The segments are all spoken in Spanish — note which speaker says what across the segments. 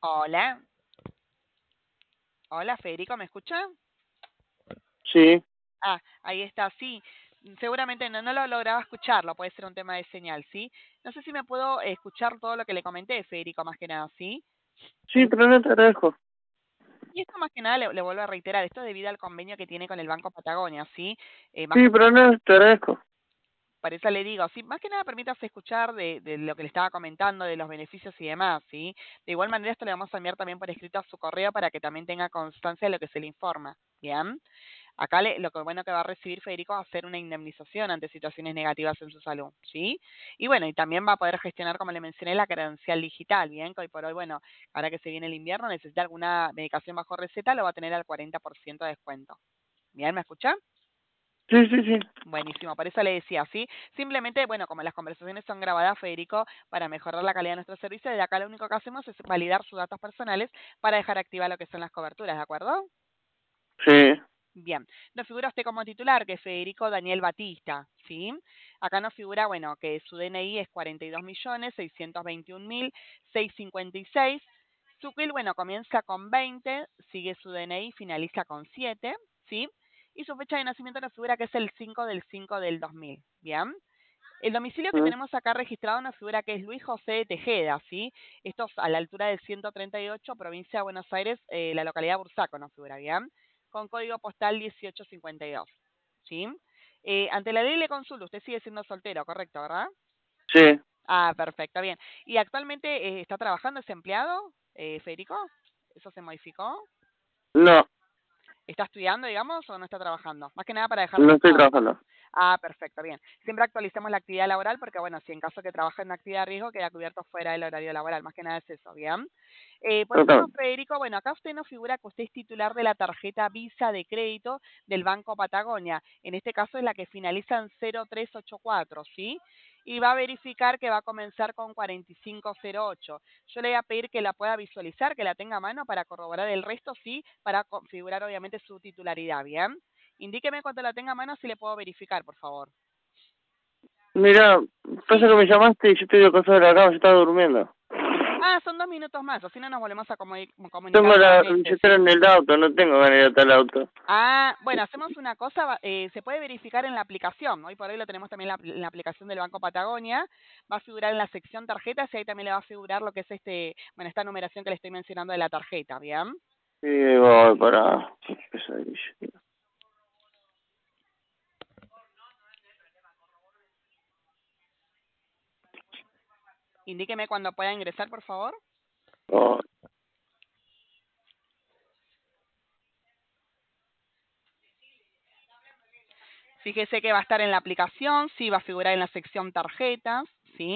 Speaker 1: Hola, hola Federico, ¿me escucha?
Speaker 2: Sí,
Speaker 1: Ahí está, sí. Seguramente no lo lograba escucharlo, puede ser un tema de señal, ¿sí? No sé si me puedo escuchar todo lo que le comenté, Federico, más que nada, ¿sí?
Speaker 2: sí, pero no te agradezco.
Speaker 1: Y esto más que nada le vuelvo a reiterar, esto debido al convenio que tiene con el Banco Patagonia, ¿sí? Más
Speaker 2: Sí,
Speaker 1: que
Speaker 2: pero no te agradezco.
Speaker 1: Por eso le digo, sí, más que nada permítase escuchar de lo que le estaba comentando, de los beneficios y demás, ¿sí? De igual manera esto le vamos a enviar también por escrito a su correo para que también tenga constancia de lo que se le informa, ¿bien? Acá lo que bueno que va a recibir Federico va a ser una indemnización ante situaciones negativas en su salud, ¿sí? Y bueno, y también va a poder gestionar, como le mencioné, la credencial digital, ¿bien? Que hoy por hoy, bueno, ahora que se viene el invierno, necesita alguna medicación bajo receta, lo va a tener al 40% de descuento. ¿Bien? ¿Me escucha?
Speaker 2: Sí, sí, sí.
Speaker 1: Buenísimo, por eso le decía, ¿sí? Simplemente, bueno, como las conversaciones son grabadas, Federico, para mejorar la calidad de nuestro servicio, de acá lo único que hacemos es validar sus datos personales para dejar activa lo que son las coberturas, ¿de acuerdo?
Speaker 2: Sí.
Speaker 1: Bien, nos figura usted como titular, que es Federico Daniel Batista, ¿sí? Acá nos figura, bueno, que su DNI es 42.621.656. Su CUIL, bueno, comienza con 20, sigue su DNI, finaliza con 7, ¿sí? Y su fecha de nacimiento nos figura que es el 5 del 5 del 2000, ¿bien? El domicilio que
Speaker 2: Mm.
Speaker 1: tenemos acá registrado nos figura que es Luis José de Tejeda, ¿sí? Esto es a la altura del 138, provincia de Buenos Aires, la localidad de Bursaco nos figura, ¿bien? Con código postal 1852, ¿sí? Ante la ley le consulto, usted sigue siendo soltero, correcto, ¿verdad?
Speaker 2: Sí.
Speaker 1: Perfecto, bien. ¿Y actualmente está trabajando, es empleado, Federico? ¿Eso se modificó?
Speaker 2: No,
Speaker 1: ¿Está estudiando, digamos, o no está trabajando? Más que nada para dejar
Speaker 2: no estoy
Speaker 1: registrado.
Speaker 2: trabajando.
Speaker 1: Perfecto, bien. Siempre actualicemos la actividad laboral porque, bueno, si en caso que trabaje en una actividad de riesgo, queda cubierto fuera del horario laboral. Más que nada es eso, ¿bien? Por último,
Speaker 2: Exactamente.
Speaker 1: Federico, bueno, acá usted nos figura que usted es titular de la tarjeta Visa de crédito del Banco Patagonia. En este caso es la que finaliza en 0384, ¿sí? Y va a verificar que va a comenzar con 4508. Yo le voy a pedir que la pueda visualizar, que la tenga a mano para corroborar el resto, sí, para configurar obviamente su titularidad, ¿bien? Indíqueme cuando la tenga a mano si le puedo verificar, por favor.
Speaker 2: Mira, pasa
Speaker 1: Sí.
Speaker 2: que me llamaste y yo estoy de cosa de la cama, yo estaba durmiendo.
Speaker 1: Son 2 minutos más, así no nos volvemos a
Speaker 2: Tengo
Speaker 1: comunicar
Speaker 2: la
Speaker 1: nuevamente,
Speaker 2: billetera
Speaker 1: ¿sí?
Speaker 2: en el auto, no tengo ganas de ir hasta el auto.
Speaker 1: Bueno, hacemos una cosa, se puede verificar en la aplicación, hoy por hoy lo tenemos también en la aplicación del Banco Patagonia, va a figurar en la sección tarjetas y ahí también le va a figurar lo que es esta numeración que le estoy mencionando de la tarjeta, ¿bien?
Speaker 2: Sí, voy para... Qué pesadilla.
Speaker 1: Indíqueme cuando pueda ingresar, por favor.
Speaker 2: Voy.
Speaker 1: Fíjese que va a estar en la aplicación, sí, va a figurar en la sección tarjetas, ¿sí?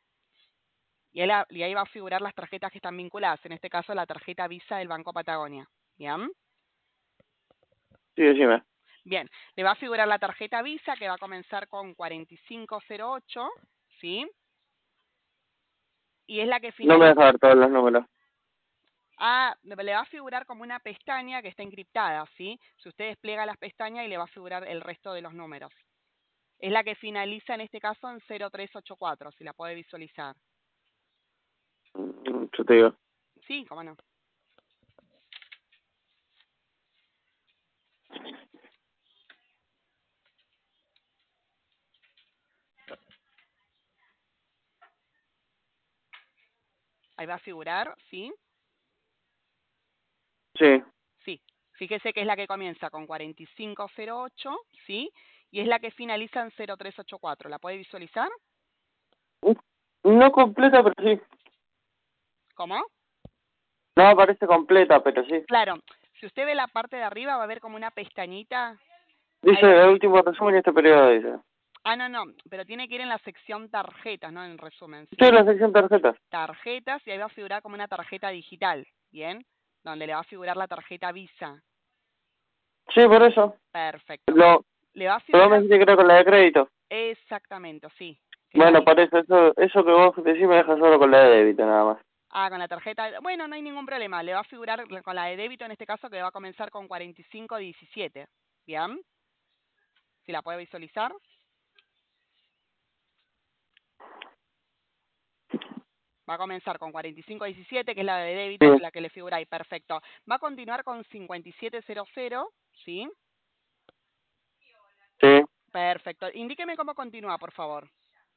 Speaker 1: Y ahí va a figurar las tarjetas que están vinculadas, en este caso la tarjeta Visa del Banco Patagonia. ¿Bien?
Speaker 2: Sí, decime.
Speaker 1: Bien, le va a figurar la tarjeta Visa que va a comenzar con 4508, ¿sí? Y es la que
Speaker 2: No me
Speaker 1: finaliza.
Speaker 2: deja ver todos los números.
Speaker 1: Le va a figurar como una pestaña que está encriptada, ¿sí? Si usted despliega las pestañas y le va a figurar el resto de los números. Es la que finaliza en este caso en 0384, si la puede visualizar.
Speaker 2: Yo te digo.
Speaker 1: Sí, cómo no. Ahí va a figurar, ¿sí?
Speaker 2: Sí.
Speaker 1: Sí, fíjese que es la que comienza con 4508, ¿sí? Y es la que finaliza en 0384. ¿La puede visualizar?
Speaker 2: No completa, pero sí.
Speaker 1: ¿Cómo?
Speaker 2: No aparece completa, pero sí.
Speaker 1: Claro, si usted ve la parte de arriba va a ver como una pestañita. Ahí
Speaker 2: Dice
Speaker 1: va.
Speaker 2: el último resumen de este periodo, dice.
Speaker 1: No, pero tiene que ir en la sección tarjetas, ¿no? En resumen,
Speaker 2: Estoy en
Speaker 1: ¿sí?
Speaker 2: la sección tarjetas.
Speaker 1: Tarjetas y ahí va a figurar como una tarjeta digital, ¿bien? Donde le va a figurar la tarjeta Visa.
Speaker 2: Sí, por eso.
Speaker 1: Perfecto.
Speaker 2: Lo,
Speaker 1: Le va a
Speaker 2: pero vos me
Speaker 1: figurar
Speaker 2: dijiste que era con la de crédito.
Speaker 1: exactamente, sí, que es la
Speaker 2: Bueno,
Speaker 1: misma.
Speaker 2: por eso que vos decís me deja solo con la de débito nada más.
Speaker 1: Con la tarjeta. Bueno, no hay ningún problema. Le va a figurar con la de débito en este caso que va a comenzar con 4517. ¿Bien? Si la puede visualizar. Va a comenzar con 4517, que es la de débito,
Speaker 2: Sí,
Speaker 1: la que le figura ahí, perfecto. Va a continuar con 5700, ¿sí?
Speaker 2: sí.
Speaker 1: Perfecto. Indíqueme cómo continúa, por favor.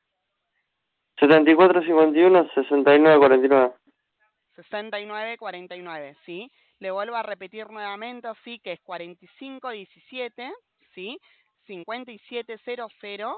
Speaker 2: 7451 6949.
Speaker 1: 6949, ¿sí? Le vuelvo a repetir nuevamente, sí, que es 4517, ¿sí? 5700,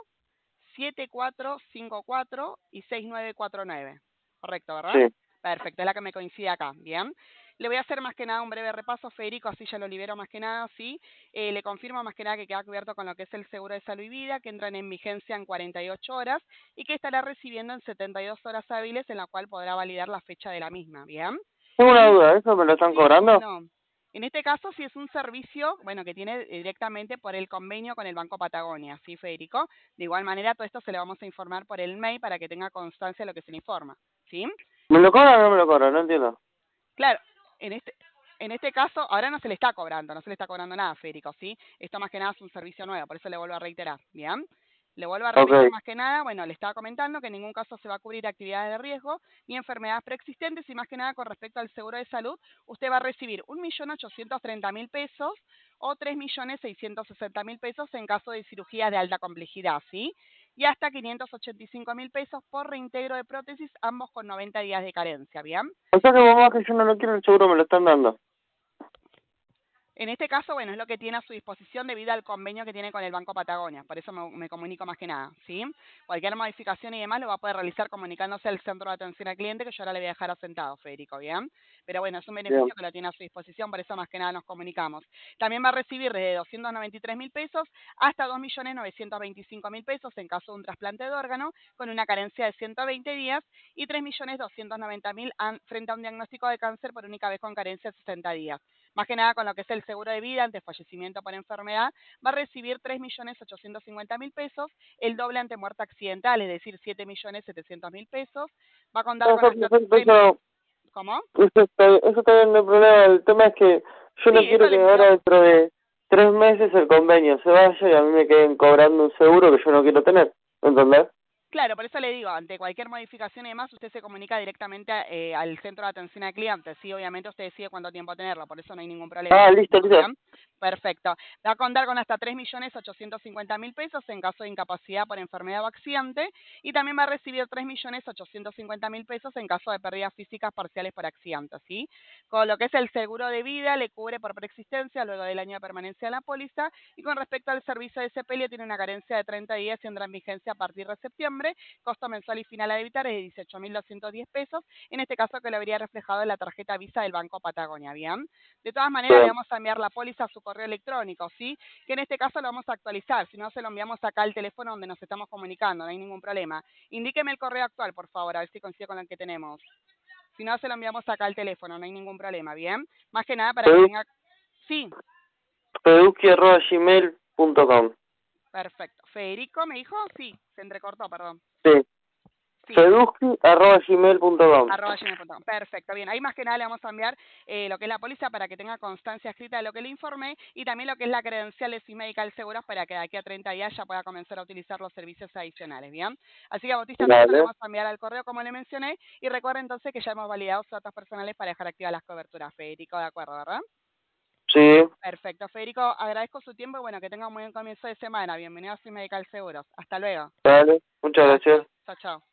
Speaker 1: 7454 y 6949. Correcto, ¿verdad?
Speaker 2: Sí.
Speaker 1: Perfecto, es la que me coincide acá. Bien. Le voy a hacer más que nada un breve repaso, Federico, así ya lo libero más que nada, ¿sí? Le confirmo más que nada que queda cubierto con lo que es el seguro de salud y vida, que entran en vigencia en 48 horas y que estará recibiendo en 72 horas hábiles, en la cual podrá validar la fecha de la misma. Bien.
Speaker 2: Tengo una
Speaker 1: En
Speaker 2: duda, ¿eso me lo están
Speaker 1: Sí, cómo
Speaker 2: cobrando?
Speaker 1: no. En este caso, sí es un servicio, bueno, que tiene directamente por el convenio con el Banco Patagonia, ¿sí, Federico? De igual manera, todo esto se le vamos a informar por el mail para que tenga constancia de lo que se le informa, ¿sí?
Speaker 2: ¿Me lo cobran o no me lo cobran? No entiendo.
Speaker 1: Claro, en este, en este caso, ahora no se le está cobrando, no se le está cobrando nada, Federico, ¿sí? Esto más que nada es un servicio nuevo, por eso le vuelvo a reiterar, ¿bien? Le vuelvo a
Speaker 2: Ok.
Speaker 1: repetir más que nada, bueno, le estaba comentando que en ningún caso se va a cubrir actividades de riesgo ni enfermedades preexistentes y más que nada con respecto al seguro de salud, usted va a recibir 1.830.000 pesos o 3.660.000 pesos en caso de cirugías de alta complejidad, ¿sí? Y hasta 585.000 pesos por reintegro de prótesis, ambos con 90 días de carencia, ¿bien?
Speaker 2: O sea que por más que yo no lo quiero, el seguro me lo están dando.
Speaker 1: En este caso, bueno, es lo que tiene a su disposición debido al convenio que tiene con el Banco Patagonia. Por eso me comunico más que nada, ¿sí? Cualquier modificación y demás lo va a poder realizar comunicándose al centro de atención al cliente, que yo ahora le voy a dejar asentado, Federico, ¿bien? Pero bueno, es un
Speaker 2: Bien.
Speaker 1: beneficio que lo tiene a su disposición, por eso más que nada nos comunicamos. También va a recibir desde 293.000 pesos hasta 2.925.000 pesos en caso de un trasplante de órgano, con una carencia de 120 días, y 3.290.000 frente a un diagnóstico de cáncer por única vez con carencia de 60 días. Más que nada con lo que es el seguro de vida ante fallecimiento por enfermedad, va a recibir 3.850.000 pesos, el doble ante muerte accidental, es decir, 7.700.000 pesos. Va a contar con
Speaker 2: Está
Speaker 1: hasta
Speaker 2: perfecto,
Speaker 1: 3. ¿Cómo?
Speaker 2: eso está bien, no hay problema. El tema es que yo no
Speaker 1: Sí, eso
Speaker 2: quiero
Speaker 1: le
Speaker 2: que
Speaker 1: envió.
Speaker 2: ahora dentro de 3 meses el convenio se vaya y a mí me queden cobrando un seguro que yo no quiero tener. ¿Entendés?
Speaker 1: Claro, por eso le digo, ante cualquier modificación y demás, usted se comunica directamente al centro de atención al cliente. Sí, obviamente usted decide cuánto tiempo tenerlo, por eso no hay ningún problema.
Speaker 2: Ah, listo, listo.
Speaker 1: ¿Bien? Perfecto. Va a contar con hasta 3.850.000 pesos en caso de incapacidad por enfermedad o accidente y también va a recibir 3.850.000 pesos en caso de pérdidas físicas parciales por accidente, ¿sí? Con lo que es el seguro de vida, le cubre por preexistencia luego del año de permanencia de la póliza y con respecto al servicio de sepelio tiene una carencia de 30 días y entra en vigencia a partir de septiembre. Costo mensual y final a debitar es de 18.210 pesos, en este caso que lo habría reflejado en la tarjeta Visa del Banco Patagonia, ¿bien? De todas maneras, le
Speaker 2: Bien.
Speaker 1: vamos a enviar la póliza a su correo electrónico, ¿sí? Que en este caso lo vamos a actualizar, si no se lo enviamos acá al teléfono donde nos estamos comunicando, no hay ningún problema. Indíqueme el correo actual, por favor, a ver si coincide con el que tenemos. Si no, se lo enviamos acá al teléfono, no hay ningún problema, ¿bien? Más que nada para que tenga... Sí,
Speaker 2: Feduski@gmail.com.
Speaker 1: perfecto. ¿Federico me dijo? Sí, se entrecortó, perdón.
Speaker 2: Sí.
Speaker 1: Sí,
Speaker 2: Feduski@gmail.com.
Speaker 1: @gmail.com. Perfecto, bien. Ahí más que nada le vamos a enviar lo que es la póliza para que tenga constancia escrita de lo que le informé y también lo que es la credencial de Medical Seguros para que de aquí a 30 días ya pueda comenzar a utilizar los servicios adicionales, ¿bien? Así que a Bautista nosotros le
Speaker 2: Dale.
Speaker 1: vamos a enviar al correo como le mencioné y recuerda entonces que ya hemos validado sus datos personales para dejar activas las coberturas, Federico, ¿de acuerdo, verdad?
Speaker 2: Sí.
Speaker 1: Perfecto, Federico, agradezco su tiempo y bueno, que tenga un buen comienzo de semana. Bienvenido a Medical Seguros. Hasta luego.
Speaker 2: Dale. Muchas
Speaker 1: Gracias.
Speaker 2: gracias.
Speaker 1: Chao, chao.